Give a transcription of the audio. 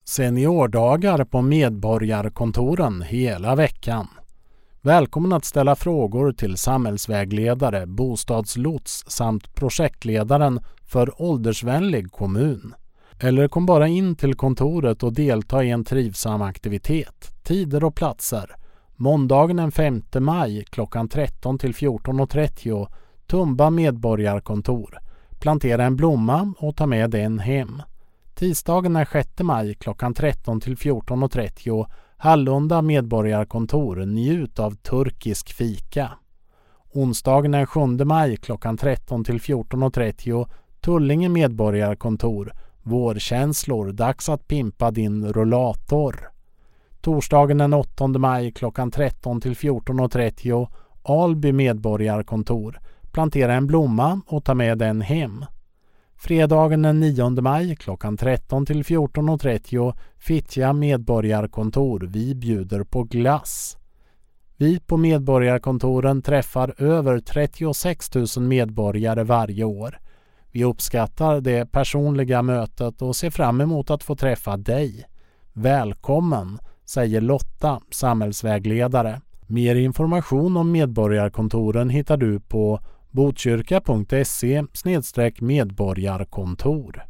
Seniordagar på medborgarkontoren hela veckan. Välkommen att ställa frågor till samhällsvägledare, bostadslots samt projektledaren för åldersvänlig kommun. Eller kom bara in till kontoret och delta i en trivsam aktivitet. Tider och platser. Måndagen den 5 maj klockan 13 till 14.30 Tumba medborgarkontor. Plantera en blomma och ta med den hem. Tisdagen den 6 maj klockan 13 till 14.30 Hallunda medborgarkontor. Njut av turkisk fika. Onsdagen den 7 maj klockan 13 till 14.30 Tullinge medborgarkontor. Vårkänslor, dags att pimpa din rollator. Torsdagen den 8 maj klockan 13 till 14.30 Alby medborgarkontor. Plantera en blomma och ta med den hem. Fredagen den 9 maj klockan 13 till 14.30 Fittja medborgarkontor. Vi bjuder på glass. Vi på medborgarkontoren träffar över 36 000 medborgare varje år. Vi uppskattar det personliga mötet och ser fram emot att få träffa dig. Välkommen, säger Lotta, samhällsvägledare. Mer information om medborgarkontoren hittar du på botkyrka.se/medborgarkontor.